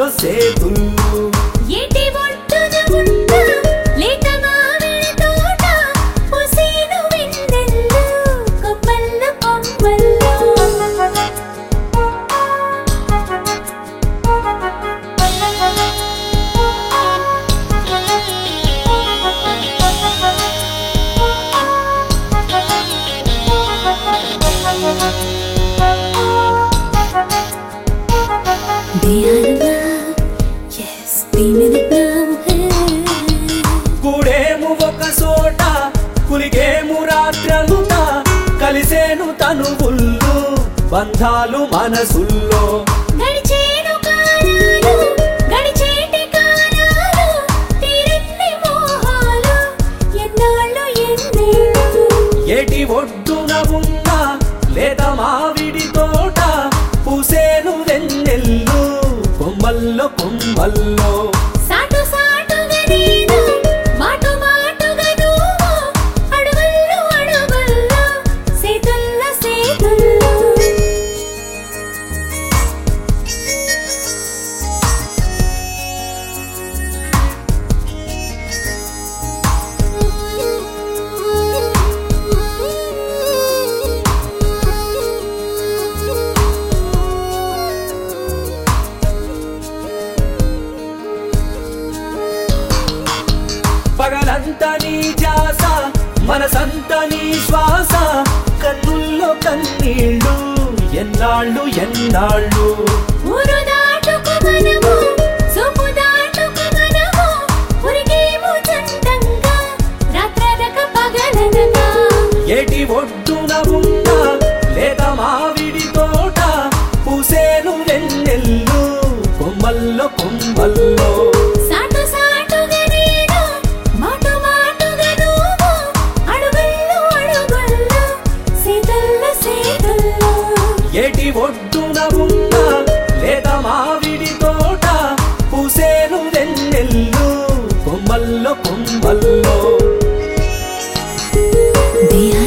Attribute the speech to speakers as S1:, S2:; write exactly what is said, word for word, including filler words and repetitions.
S1: సేతుల్లో
S2: ఏటి ఒడ్డున ఉన్న లేత మామిడి తోట పూసేను వెన్నెల్లో కొమ్మల్లో కొమ్మల్లో
S1: కూడేము ఒక సోట కులిగేము రాత్రంతా కలిసేను తనువుల్లో బంధాలు మనసుల్లో
S2: గడిచేను కాలాలు గడిచేటి కాలాలు తీరన్ని మోహాలు ఎన్నాళ్ళు ఎన్నేళ్ళు
S1: ఏటి ఒడ్డున ఉన్న లేత మావిడి తోట పూసేను వెన్నెల్లో కొమ్మల్లో కొమ్మల్లో
S2: సాటు సాటుగా నేను మాటు మాటుగా నువ్వు అడుగుల్లో అడుగుల్లో సేతుల్లో సేతుల్లో
S1: పగలంతా నీ ధ్యాస మనసంతా నీ శ్వాస కన్నుల్లో కన్నీళ్ళు ఎన్నాళ్ళు ఎన్నాళ్ళు
S2: ఊరు దాటుకు మనము సోపు దాటుకు మనము ఉరికేము చందంగా రాత్రనక పగలనగా
S1: ఏటి ఒడ్డున ఉన్న లేత మావిడి తోట పూసేను వెన్నెల్లో కొమ్మల్లో కొమ్మల్లో
S2: సాటు సాటుగా నేను మాటు మాటుగా నువ్వు అడుగుల్లో అడుగుల్లో సేతుల్లో సేతుల్లో
S1: ఏటి ఒడ్డున ఉన్న లేత మావిడి తోట పూసేను వెన్నెల్లో కొమ్మల్లో కొమ్మల్లో
S2: దేహ